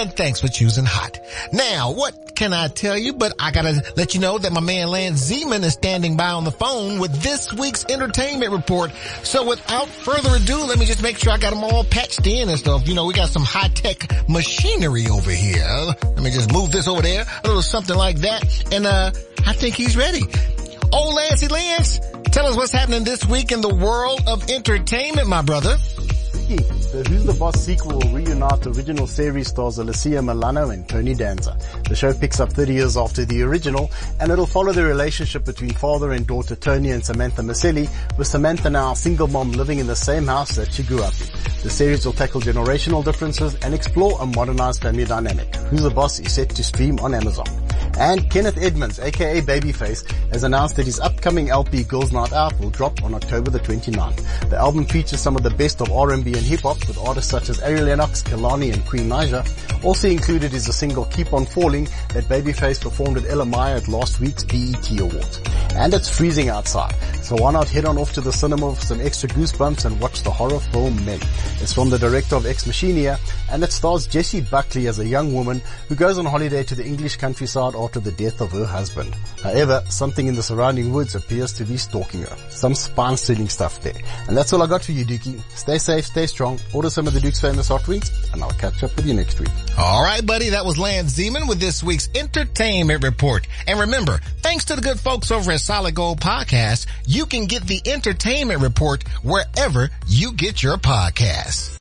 and thanks for choosing Hot. Now, what can I tell you? But I gotta let you know that my man Lance Zeman is standing by on the phone with this week's entertainment report. So without further ado, let me just make sure I got them all patched in and stuff. You know, we got some high-tech machinery over here. Let me just move this over there, a little something like that, and I think he's ready. Oh, Lancey Lance, tell us what's happening this week in the world of entertainment, my brother. The Who's the Boss sequel will reunite the original series stars Alicia Milano and Tony Danza. The show picks up 30 years after the original, and it'll follow the relationship between father and daughter Tony and Samantha Maselli, with Samantha now a single mom living in the same house that she grew up in. The series will tackle generational differences and explore a modernized family dynamic. Who's the Boss is set to stream on Amazon. And Kenneth Edmonds, aka Babyface, has announced that his upcoming LP Girls Night Out will drop on October the 29th. The album features some of the best of R&B and hip-hop with artists such as Ari Lennox, Kehlani and Queen Naija. Also included is the single Keep On Falling that Babyface performed at Elamaya at last week's BET Awards. And it's freezing outside, so why not head on off to the cinema for some extra goosebumps and watch the horror film Men. It's from the director of Ex Machina, and it stars Jessie Buckley as a young woman who goes on holiday to the English countryside after the death of her husband. However, something in the surrounding woods appears to be stalking her. Some spine-stealing stuff there. And that's all I got for you, Dookie. Stay safe, stay strong, order some of the Duke's famous hot wings, and I'll catch up with you next week. All right, buddy, that was Lance Zeman with this week's entertainment report. And remember, thanks to the good folks over at Solid Gold Podcast, you can get the entertainment report wherever you get your podcasts.